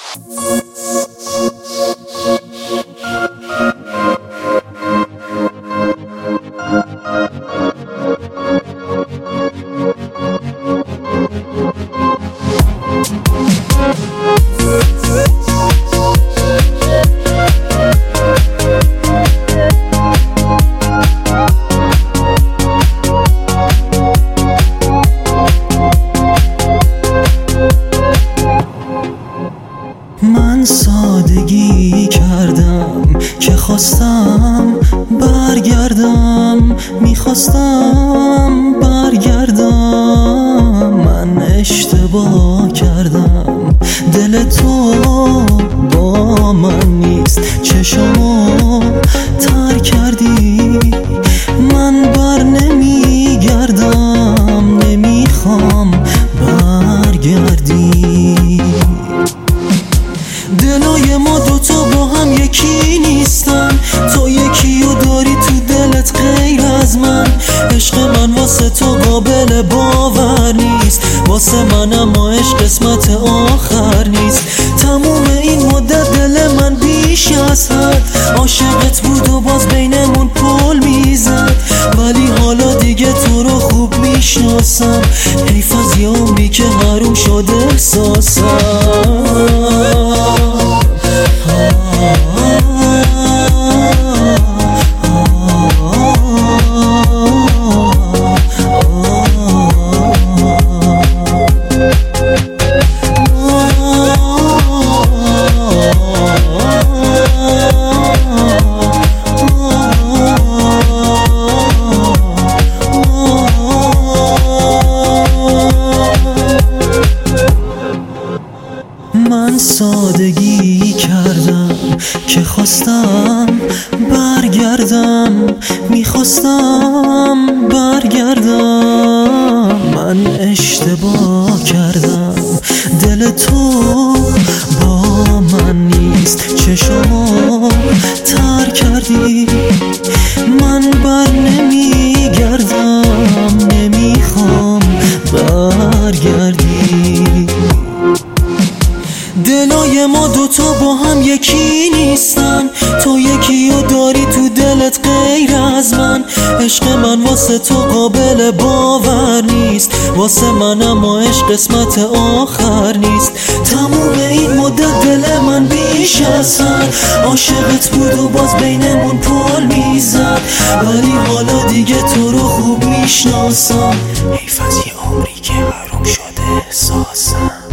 من سادگی کردم که خواستم برگردم، میخواستم برگردم. من اشتباه کردم، دل تو با من نیست، چشمو تر کردی. من بر نمیگردم، نمیخوام برگردی. دلای ما دوتا با هم یکی نیستن، تو یکی رو داری تو دلت غیر از من. عشق من واسه تو قابل باور نیست، واسه من اما عشق قسمت آخر نیست. تموم این مدت دل من بیش از حد عاشقت بود و باز بینمون پل میزد، ولی حالا دیگه تو رو خوب میشناسم. حیف از یه عمری که حروم شده احساسم. من سادگی کردم که خواستم برگردم، میخواستم برگردم. من اشتباه کردم، دل تو با من نیست، چشمو تر کردی. من بر نمیگردم، نمیخوام برگردی. دلای ما دوتا با هم یکی نیستن، تو یکی رو داری تو دلت غیر از من. عشق من واسه تو قابل باور نیست، واسه من اما عشق قسمت آخر نیست. تموم این مدت دل من بیش از حد عاشقت بود و باز بینمون پل میزد، ولی حالا دیگه تو رو خوب میشناسم. حیف از یه عمری که حروم شده احساسم.